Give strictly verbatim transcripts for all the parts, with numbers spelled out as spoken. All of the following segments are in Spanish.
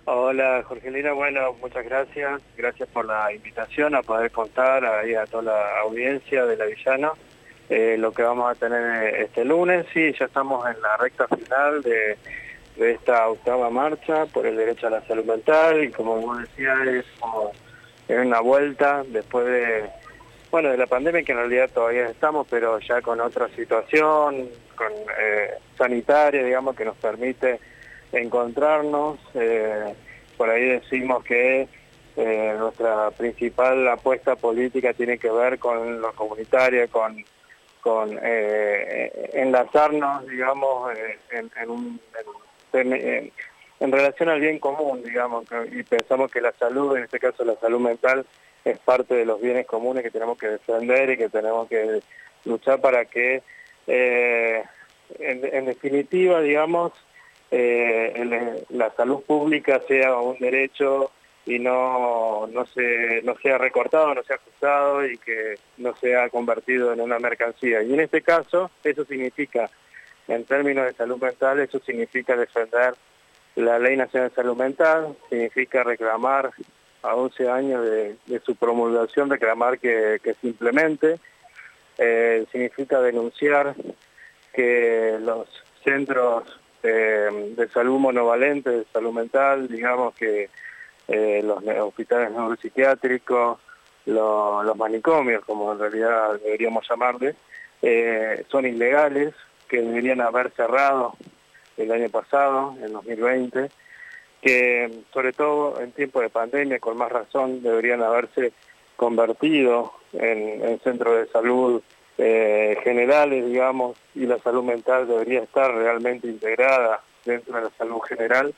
Hola Jorgelina, bueno, muchas gracias. Gracias por la invitación a poder contar ahí a toda la audiencia de La Villana eh, lo que vamos a tener este lunes. Sí, ya estamos en la recta final de, de esta octava marcha por el derecho a la salud mental y como vos decías, es como es una vuelta después de, bueno, de la pandemia, que en realidad todavía estamos, pero ya con otra situación con eh, sanitaria, digamos, que nos permite encontrarnos. Eh, por ahí decimos que eh, nuestra principal apuesta política tiene que ver con lo comunitario, con, con eh, enlazarnos, digamos, eh, en, en, un, en, en, en relación al bien común, digamos, y pensamos que la salud, en este caso la salud mental, es parte de los bienes comunes que tenemos que defender y que tenemos que luchar para que, eh, en, en definitiva, digamos, Eh, el, la salud pública sea un derecho y no, no, se, no sea recortado, no sea ajustado y que no sea convertido en una mercancía. Y en este caso, eso significa, en términos de salud mental, eso significa defender la Ley Nacional de Salud Mental, significa reclamar a once años de, de su promulgación, reclamar que, que se implemente, eh, significa denunciar que los centros Eh, de salud monovalente, de salud mental, digamos que eh, los hospitales neuropsiquiátricos, lo, los manicomios, como en realidad deberíamos llamarle, eh, son ilegales, que deberían haber cerrado el año pasado, en dos mil veinte, que sobre todo en tiempo de pandemia, con más razón, deberían haberse convertido en, en centros de salud Eh, generales, digamos, y la salud mental debería estar realmente integrada dentro de la salud general.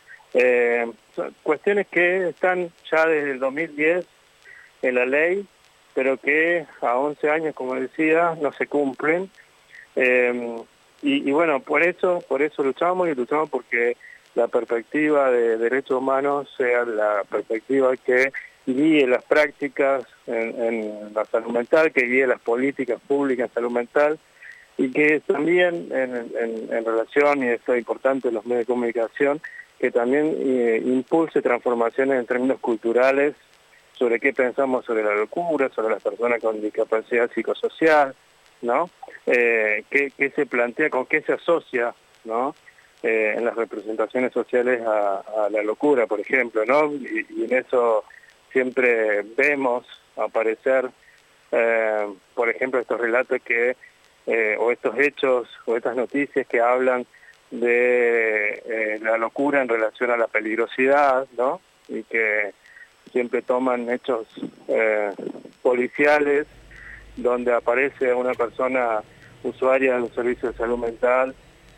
Eh, son cuestiones que están ya desde el dos mil diez en la ley, pero que a once años, como decía, no se cumplen. Eh, y, y bueno, por eso, por eso luchamos y luchamos porque la perspectiva de derechos humanos sea la perspectiva que guíe las prácticas en, en la salud mental, que guíe las políticas públicas en salud mental y que también en, en, en relación, y esto es importante en los medios de comunicación, que también eh, impulse transformaciones en términos culturales sobre qué pensamos sobre la locura, sobre las personas con discapacidad psicosocial, ¿no? Eh, qué, qué se plantea, con qué se asocia, ¿no? Eh, en las representaciones sociales a, a la locura, por ejemplo, ¿no? Y, y en eso siempre vemos aparecer, eh, por ejemplo, estos relatos que, eh, o estos hechos, o estas noticias que hablan de eh, la locura en relación a la peligrosidad, ¿no? Y que siempre toman hechos eh, policiales donde aparece una persona usuaria de un servicio de salud mental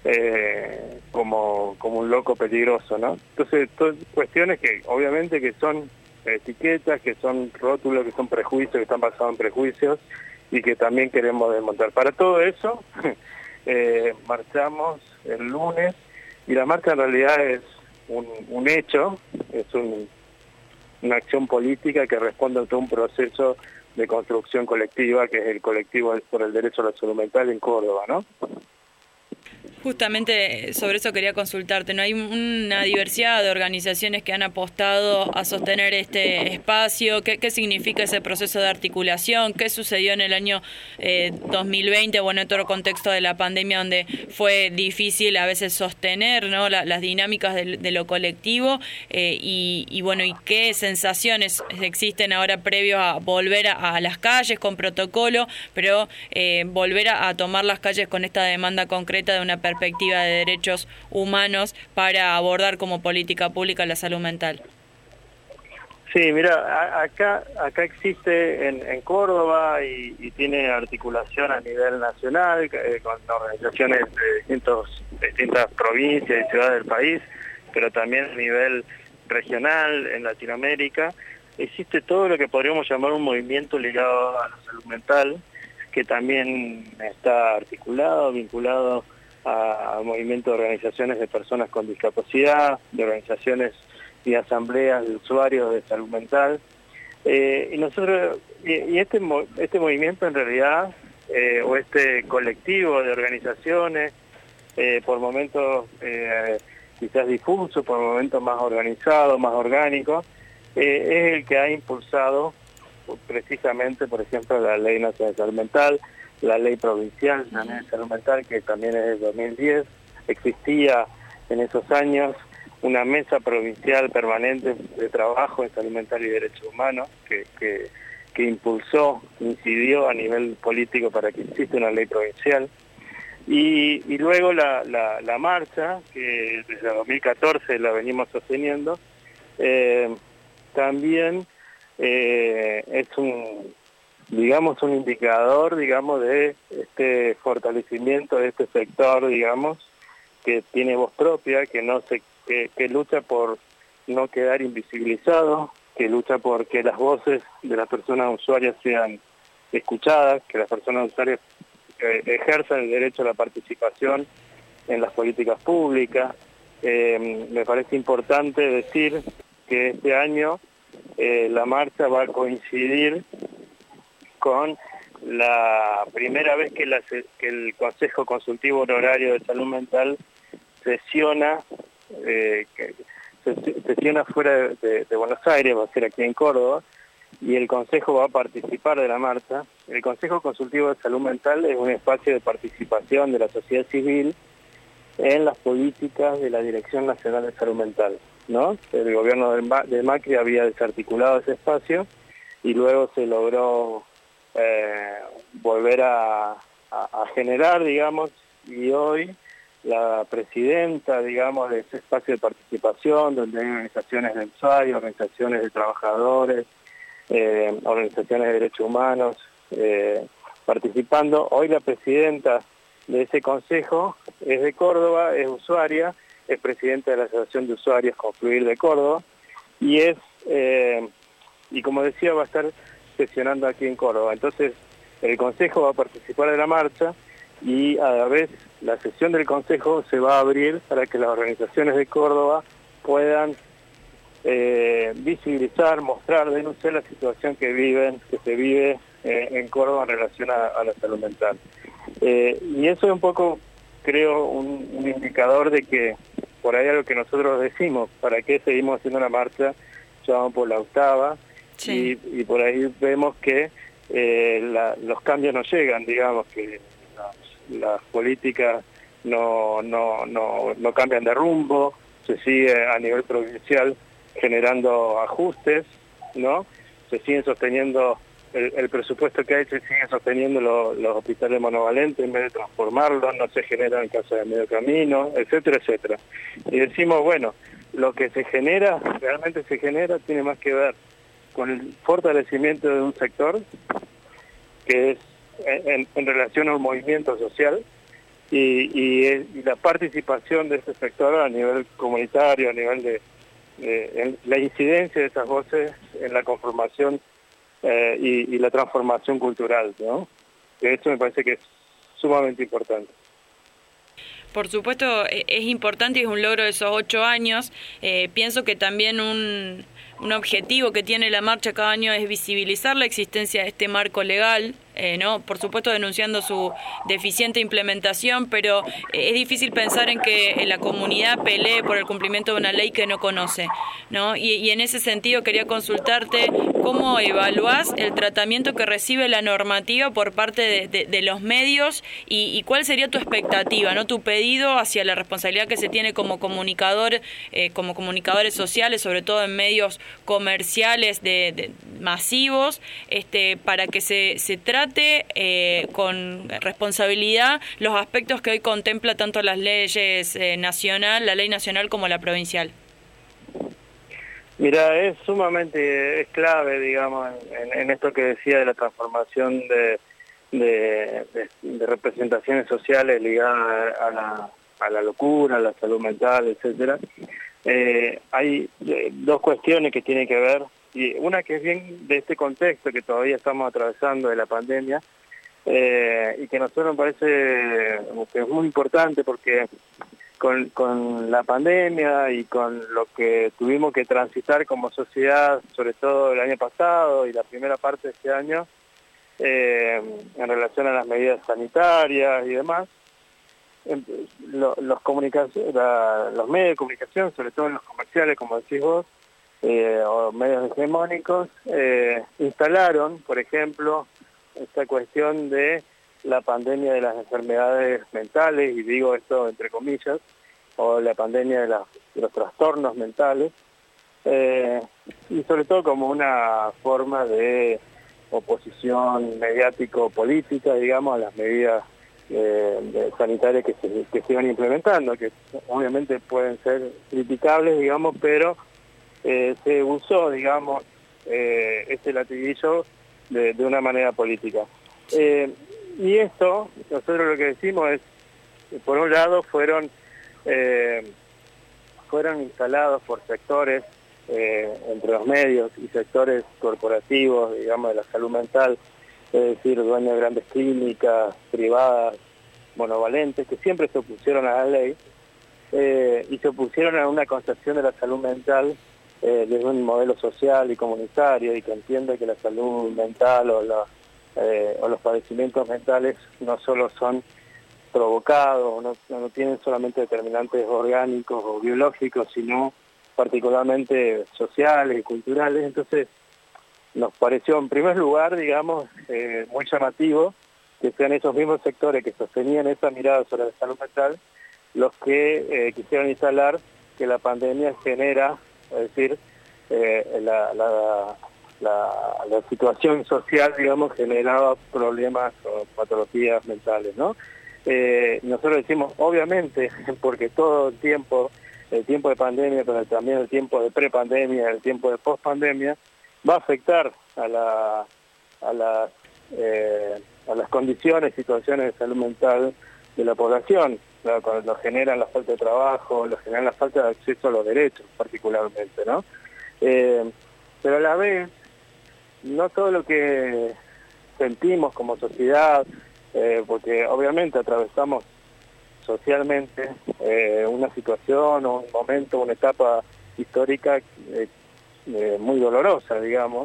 eh, como, como un loco peligroso, ¿no? Entonces, todas cuestiones que obviamente que son etiquetas, que son rótulos, que son prejuicios, que están basados en prejuicios y que también queremos desmontar. Para todo eso, eh, marchamos el lunes y la marcha en realidad es un, un hecho, es un, una acción política que responde a todo un proceso de construcción colectiva, que es el colectivo por el derecho a la salud mental en Córdoba, ¿no? Justamente sobre eso quería consultarte, ¿no? Hay una diversidad de organizaciones que han apostado a sostener este espacio. ¿Qué, qué significa ese proceso de articulación? ¿Qué sucedió en el año eh, dos mil veinte, bueno, en otro contexto de la pandemia donde fue difícil a veces sostener, ¿no? la, las dinámicas de, de lo colectivo? Eh, y, y bueno, ¿y qué sensaciones existen ahora previo a volver a, a las calles con protocolo, pero eh, volver a, a tomar las calles con esta demanda concreta de una perspectiva de derechos humanos para abordar como política pública la salud mental? Sí, mira, a, acá acá existe en, en Córdoba y, y tiene articulación a nivel nacional eh, con organizaciones de distintos, distintas provincias y ciudades del país, pero también a nivel regional en Latinoamérica. Existe todo lo que podríamos llamar un movimiento ligado a la salud mental, que también está articulado, vinculado a movimientos de organizaciones de personas con discapacidad, de organizaciones y asambleas de usuarios de salud mental. Eh, y nosotros, y, y este, este movimiento en realidad, eh, o este colectivo de organizaciones, eh, por momentos eh, quizás difuso, por momentos más organizado, más orgánico, eh, es el que ha impulsado precisamente, por ejemplo, la Ley Nacional de Salud Mental, la Ley Provincial de Salud Mental, que también es de dos mil diez. Existía en esos años una mesa provincial permanente de trabajo en salud mental y derechos humanos, que, que, que impulsó, incidió a nivel político para que exista una ley provincial. Y, y luego la, la, la marcha, que desde dos mil catorce la venimos sosteniendo, eh, también eh, es un, digamos, un indicador, digamos, de este fortalecimiento de este sector, digamos, que tiene voz propia, que no se, que, que lucha por no quedar invisibilizado, que lucha por que las voces de las personas usuarias sean escuchadas, que las personas usuarias eh, ejerzan el derecho a la participación en las políticas públicas. Eh, me parece importante decir que este año eh, la marcha va a coincidir con la primera vez que, la, que el Consejo Consultivo Honorario de Salud Mental sesiona, eh, que, sesiona fuera de, de, de Buenos Aires, va a ser aquí en Córdoba, y el Consejo va a participar de la marcha. El Consejo Consultivo de Salud Mental es un espacio de participación de la sociedad civil en las políticas de la Dirección Nacional de Salud Mental, ¿no? El gobierno de Macri había desarticulado ese espacio y luego se logró eh, volver a, a, a generar, digamos, y hoy la presidenta, digamos, de ese espacio de participación, donde hay organizaciones de usuarios, organizaciones de trabajadores, eh, organizaciones de derechos humanos, eh, participando. Hoy la presidenta de ese consejo es de Córdoba, es usuaria, es presidenta de la Asociación de Usuarios Confluir de Córdoba, y es, eh, y como decía, va a estar sesionando aquí en Córdoba. Entonces, el consejo va a participar de la marcha, y a la vez la sesión del Consejo se va a abrir para que las organizaciones de Córdoba puedan eh, visibilizar, mostrar, denunciar la situación que viven, que se vive eh, en Córdoba en relación a, a la salud mental. Eh, y eso es un poco, creo, un, un indicador de que por ahí algo que nosotros decimos, ¿para qué seguimos haciendo una marcha? Ya vamos por la octava, sí. y, y por ahí vemos que eh, la, los cambios no llegan, digamos, que las políticas no, no, no, no cambian de rumbo, se sigue a nivel provincial generando ajustes, ¿no? Se siguen sosteniendo el, el presupuesto que hay, se siguen sosteniendo lo, los hospitales monovalentes en vez de transformarlos, no se generan casas de medio camino, etcétera, etcétera. Y decimos, bueno, lo que se genera, realmente se genera, tiene más que ver con el fortalecimiento de un sector que es En, en relación a un movimiento social y, y, y la participación de este sector a nivel comunitario, a nivel de, de la incidencia de esas voces en la conformación eh, y, y la transformación cultural, ¿no? De hecho me parece que es sumamente importante. Por supuesto, es importante y es un logro de esos ocho años. Eh, pienso que también un, un objetivo que tiene la marcha cada año es visibilizar la existencia de este marco legal, eh, ¿no? Por supuesto denunciando su deficiente implementación, pero es difícil pensar en que la comunidad pelee por el cumplimiento de una ley que no conoce, ¿no? Y, y en ese sentido quería consultarte cómo evaluás el tratamiento que recibe la normativa por parte de, de, de los medios y, y cuál sería tu expectativa, ¿no? Tu pedido hacia la responsabilidad que se tiene como comunicador, eh, como comunicadores sociales, sobre todo en medios comerciales de, de masivos, este, para que se, se trate eh, con responsabilidad los aspectos que hoy contempla tanto las leyes eh, nacional, la ley nacional como la provincial. Mira, es sumamente, es clave, digamos, en, en esto que decía de la transformación de, de, de, de representaciones sociales ligadas a la, a la locura, a la salud mental, etcétera. Eh, hay eh, dos cuestiones que tienen que ver, y una que es bien de este contexto que todavía estamos atravesando de la pandemia, eh, y que a nosotros nos parece que es muy importante porque con, con la pandemia y con lo que tuvimos que transitar como sociedad, sobre todo el año pasado y la primera parte de este año, eh, en relación a las medidas sanitarias y demás, lo, los, comunicación, la, los medios de comunicación, sobre todo los comerciales, como decís vos, eh, o medios hegemónicos, eh, instalaron, por ejemplo, esta cuestión de la pandemia de las enfermedades mentales, y digo esto entre comillas, o la pandemia de, la, de los trastornos mentales, eh, y sobre todo como una forma de oposición mediático-política, digamos, a las medidas eh, sanitarias que se, que se iban implementando, que obviamente pueden ser criticables, digamos, pero eh, se usó, digamos, eh, este latiguillo de, de una manera política. Eh, y esto, nosotros lo que decimos es, por un lado, fueron, eh, fueron instalados por sectores, Eh, entre los medios y sectores corporativos, digamos, de la salud mental, es decir, dueños de grandes clínicas privadas, monovalentes, que siempre se opusieron a la ley eh, y se opusieron a una concepción de la salud mental eh, desde un modelo social y comunitario, y que entiende que la salud mental o, la, eh, o los padecimientos mentales no solo son provocados, no, no tienen solamente determinantes orgánicos o biológicos, sino particularmente sociales y culturales. Entonces nos pareció en primer lugar, digamos, eh, muy llamativo que sean esos mismos sectores que sostenían esa mirada sobre la salud mental los que eh, quisieron instalar que la pandemia genera, es decir, eh, la, la, la, la situación social, digamos, generaba problemas o patologías mentales, ¿no? Eh, nosotros decimos, obviamente, porque todo el tiempo el tiempo de pandemia, pero también el tiempo de prepandemia, el tiempo de pospandemia, va a afectar a, la, a, las, eh, a las condiciones, situaciones de salud mental de la población. Claro, cuando lo generan la falta de trabajo, lo generan la falta de acceso a los derechos, particularmente, ¿no? Eh, pero a la vez, no todo lo que sentimos como sociedad, eh, porque obviamente atravesamos socialmente eh, una situación o un momento, una etapa histórica eh, eh, muy dolorosa, digamos,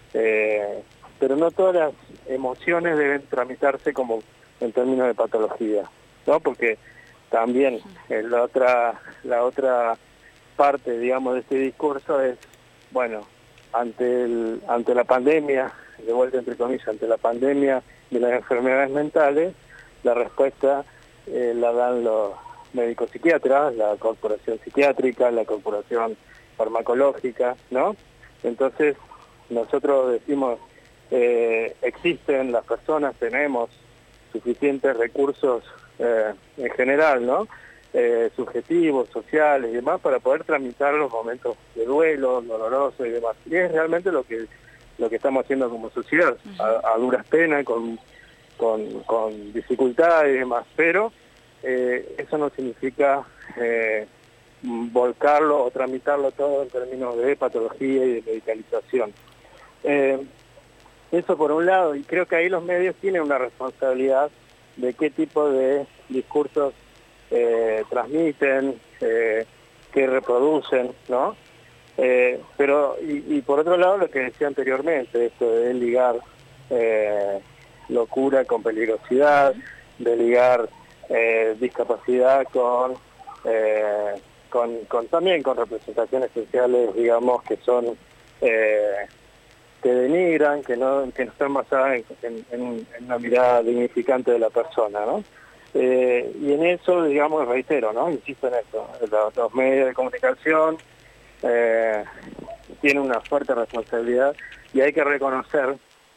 eh, pero no todas las emociones deben tramitarse como en términos de patología, ¿no? Porque también eh, la otra la otra parte, digamos, de este discurso es, bueno, ante el, ante la pandemia, de vuelta entre comillas, ante la pandemia de las enfermedades mentales, la respuesta Eh, la dan los médicos psiquiatras, la corporación psiquiátrica, la corporación farmacológica, ¿no? Entonces, nosotros decimos, eh, existen las personas, tenemos suficientes recursos eh, en general, ¿no? Eh, subjetivos, sociales y demás, para poder tramitar los momentos de duelo, doloroso y demás. Y es realmente lo que lo que estamos haciendo como sociedad, uh-huh. a, a duras penas, con Con, con dificultades y demás, pero eh, eso no significa eh, volcarlo o tramitarlo todo en términos de patología y de medicalización. Eh, eso por un lado, y creo que ahí los medios tienen una responsabilidad de qué tipo de discursos eh, transmiten, eh, qué reproducen, ¿no? Eh, pero, y, y por otro lado, lo que decía anteriormente, esto de ligar eh, locura con peligrosidad, de ligar eh, discapacidad con, eh, con, con también con representaciones sociales, digamos, que son eh, que denigran, que no que no están basadas en, en, en, en una mirada dignificante de la persona, ¿no? Eh, y en eso, digamos, reitero, ¿no? Insisto en esto, los, los medios de comunicación eh, tienen una fuerte responsabilidad y hay que reconocer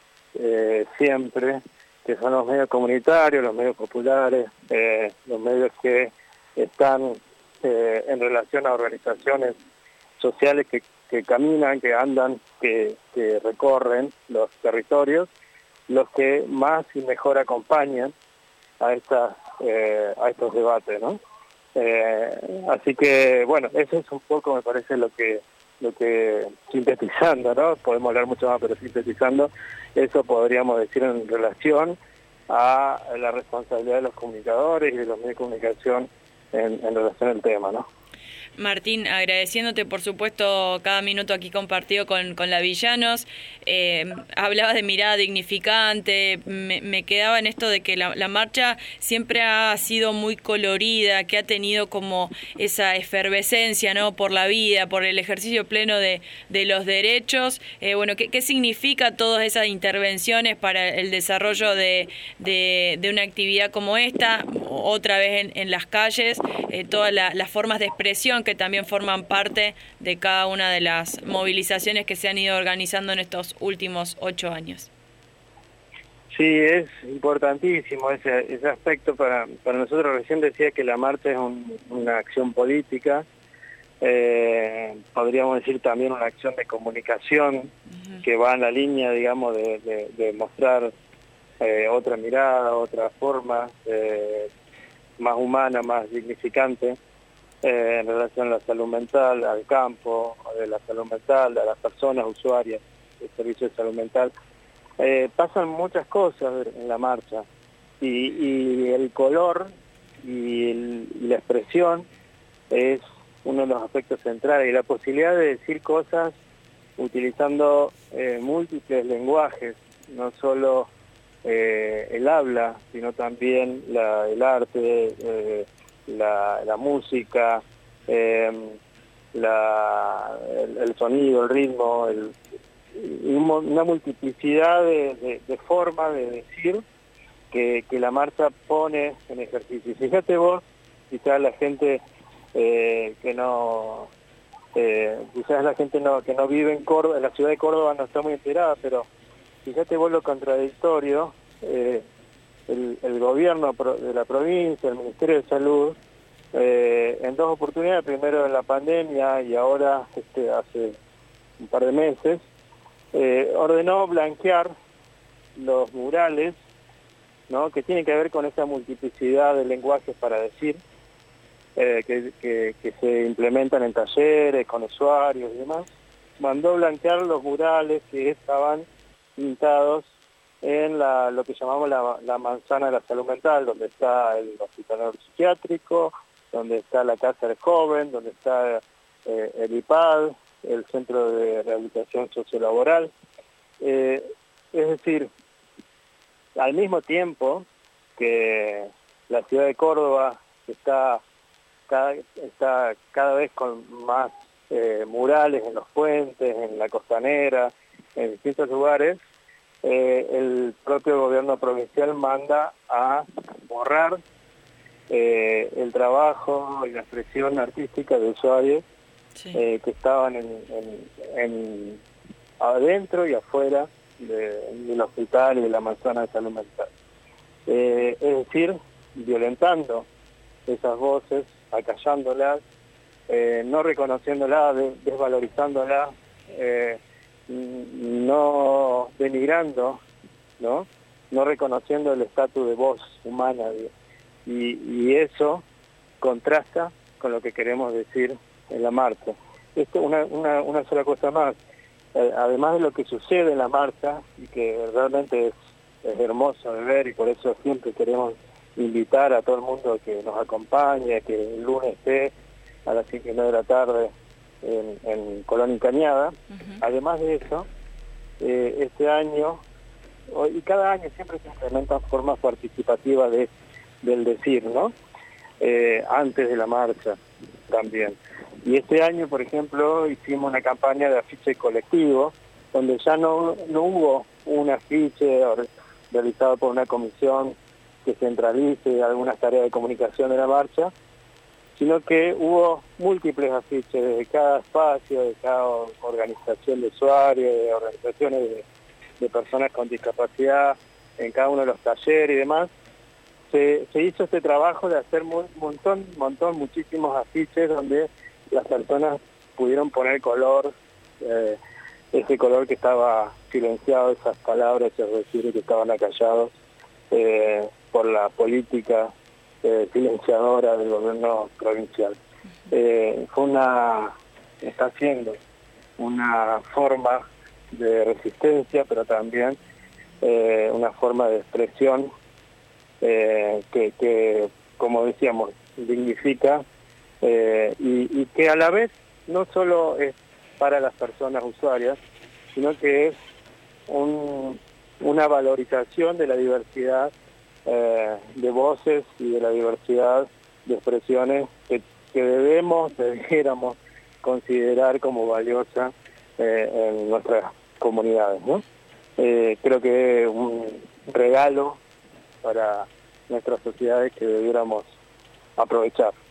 Eh, siempre que son los medios comunitarios, los medios populares, eh, los medios que están eh, en relación a organizaciones sociales que, que caminan, que andan, que, que recorren los territorios, los que más y mejor acompañan a estas eh, a estos debates, ¿no? Eh, así que, bueno, eso es un poco, me parece, lo que lo que sintetizando, ¿no? Podemos hablar mucho más, pero sintetizando, eso podríamos decir en relación a la responsabilidad de los comunicadores y de los medios de comunicación en, en relación al tema, ¿no? Martín, agradeciéndote por supuesto cada minuto aquí compartido con, con la Villanos. Eh, hablabas de mirada dignificante, me, me quedaba en esto de que la, la marcha siempre ha sido muy colorida, que ha tenido como esa efervescencia, ¿no?, por la vida, por el ejercicio pleno de, de los derechos. Eh, bueno, ¿qué, ¿qué significa todas esas intervenciones para el desarrollo de, de, de una actividad como esta? Otra vez en, en las calles, eh, todas la, las formas de expresión que también forman parte de cada una de las movilizaciones que se han ido organizando en estos últimos ocho años. Sí, es importantísimo ese, ese aspecto para, para nosotros. Recién decía que la marcha es un, una acción política, eh, podríamos decir también una acción de comunicación, uh-huh, que va en la línea, digamos, de, de, de mostrar eh, otra mirada, otra forma, eh, más humana, más dignificante, eh, en relación a la salud mental, al campo, de la salud mental, a las personas usuarias del servicio de salud mental. Eh, pasan muchas cosas en la marcha y, y el color y, el, y la expresión es uno de los aspectos centrales, y la posibilidad de decir cosas utilizando eh, múltiples lenguajes, no solo eh, el habla, sino también la, el arte, eh, la, la música, eh, la, el, el sonido, el ritmo, el, una multiplicidad de, de, de formas de decir que, que la marcha pone en ejercicio. Fíjate vos, quizás la gente eh, que no, eh, quizás la gente no, que no vive en Córdoba, en la ciudad de Córdoba no está muy enterada, pero fíjate vos lo contradictorio, eh, el, el gobierno de la provincia, el Ministerio de Salud, eh, en dos oportunidades, primero en la pandemia y ahora este, hace un par de meses, eh, ordenó blanquear los murales, ¿no?, que tienen que ver con esa multiplicidad de lenguajes para decir, eh, que, que, que se implementan en talleres, con usuarios y demás. Mandó blanquear los murales que estaban pintados en la, lo que llamamos la, la manzana de la salud mental, donde está el hospital psiquiátrico, donde está la casa del joven, donde está eh, el I P A D, el Centro de Rehabilitación Sociolaboral. Eh, es decir, al mismo tiempo que la ciudad de Córdoba está cada, está cada vez con más eh, murales en los puentes, en la costanera, en distintos lugares, eh, el propio gobierno provincial manda a borrar eh, el trabajo y la expresión artística de usuarios, sí, eh, que estaban en, en, en adentro y afuera de, del hospital y de la manzana de salud mental. Eh, es decir, violentando esas voces, acallándolas, eh, no reconociéndolas, de, desvalorizándolas, eh, no denigrando, ¿no? No reconociendo el estatus de voz humana. Y, y eso contrasta con lo que queremos decir en la marcha. Esto es una, una, una sola cosa más. Eh, además de lo que sucede en la marcha, y que realmente es, es hermoso de ver, y por eso siempre queremos invitar a todo el mundo que nos acompañe, que el lunes esté a las cinco y media de la tarde en, en Colón y Cañada. Uh-huh. Además de eso, eh, este año, y cada año siempre se implementan formas participativas de, del decir, ¿no? Eh, antes de la marcha también. Y este año, por ejemplo, hicimos una campaña de afiche colectivo, donde ya no, no hubo un afiche realizado por una comisión que centralice algunas tareas de comunicación de la marcha, sino que hubo múltiples afiches de cada espacio, de cada organización de usuarios, de organizaciones de, de personas con discapacidad, en cada uno de los talleres y demás. Se, se hizo este trabajo de hacer un montón, montón, muchísimos afiches donde las personas pudieron poner color, eh, ese color que estaba silenciado, esas palabras, esos decires que estaban acallados eh, por la política eh, silenciadora del gobierno provincial. Eh, fue una, está siendo una forma de resistencia, pero también eh, una forma de expresión eh, que, que, como decíamos, dignifica eh, y, y que a la vez no solo es para las personas usuarias, sino que es un, una valorización de la diversidad eh, de voces y de la diversidad de expresiones que, que debemos, debiéramos considerar como valiosa eh, en nuestras comunidades, ¿no? Eh, creo que es un regalo para nuestras sociedades que debiéramos aprovechar.